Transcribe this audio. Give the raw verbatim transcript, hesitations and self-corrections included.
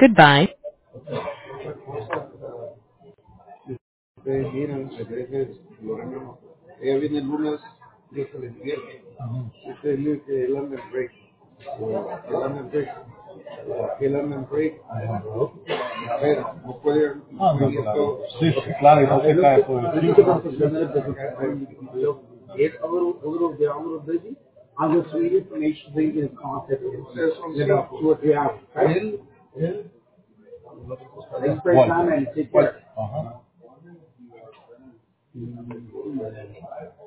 Goodbye. Ustedes miran, a veces Lorena, ella viene el lunes, yo se les viernes. Ustedes miran que el London Break, el London Break, el London Break, a ver, no puede, Ah, no, claro. Sí, sí, claro, y no se cae por el piso. It's a little, a little, they're a little busy. I'll go through the information so you get a concept of it in about two or three hours. Right? They spend time and take care. Ajá.